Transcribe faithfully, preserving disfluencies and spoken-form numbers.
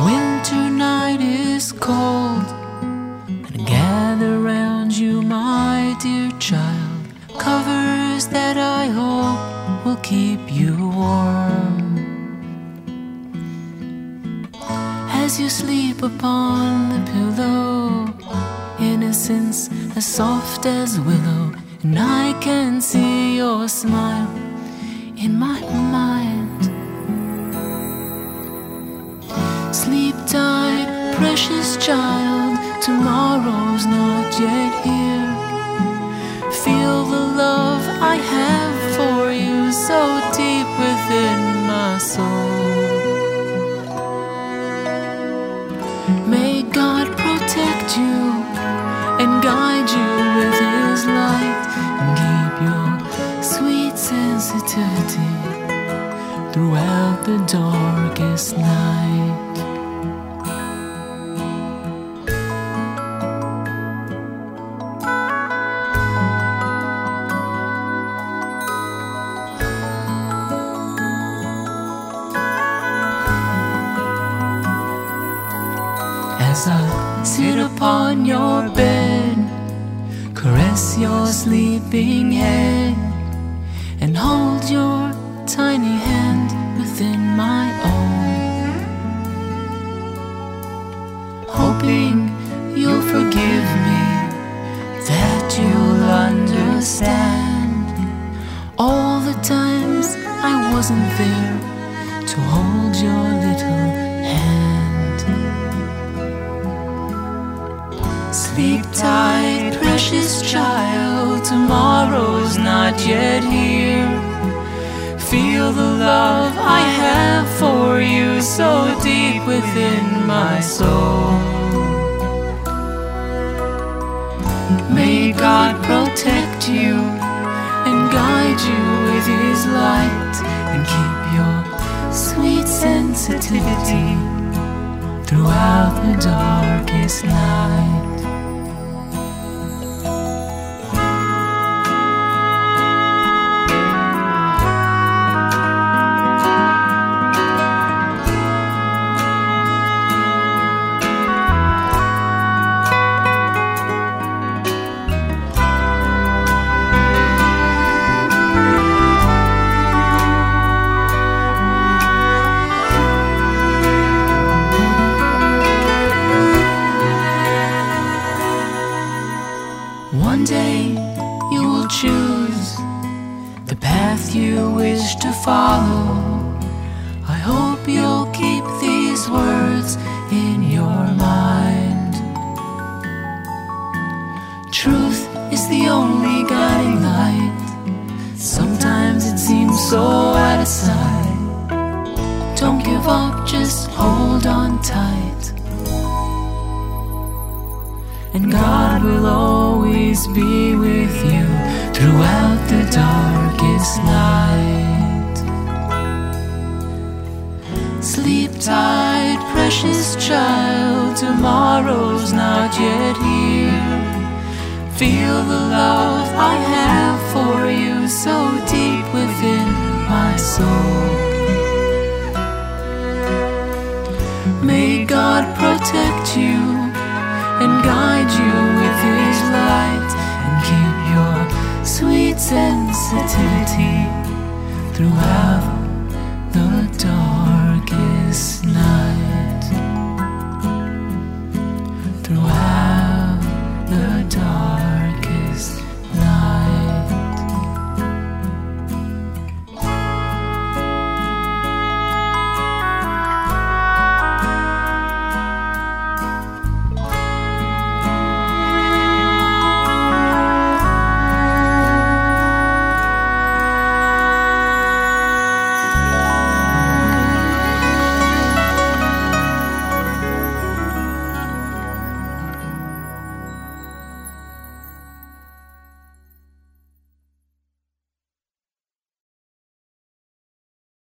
winter night is cold, and I gather round you, my dear child, covers that I hope will keep you warm. As you sleep upon the pillow, innocence as soft as willow, and I can see your smile in my mind. Sleep tight, precious child, tomorrow's not yet here. Feel the love I have for you so deep within my soul. May God protect you and guide you with His light, and keep your sweet sensitivity throughout the darkest night. As I sit upon your bed, caress your sleeping head, and hold your tiny hand within my own, hoping you'll forgive me, that you'll understand all the times I wasn't there to hold your little hand. Sleep tight, precious child, tomorrow's not yet here. Feel the love I have for you so deep within my soul. May God protect you and guide you with His light, and keep your sweet sensitivity throughout the darkest night. One day you will choose the path you wish to follow. I hope you'll keep these words in your mind. Truth is the only guiding light. Sometimes it seems so out of sight. Don't give up, just hold on tight, and God will always be with you throughout the darkest night. Sleep tight, precious child, tomorrow's not yet here. Feel the love I have for you so deep within my soul. May God protect you and guide you with His light, and keep your sweet sensitivity throughout the dark.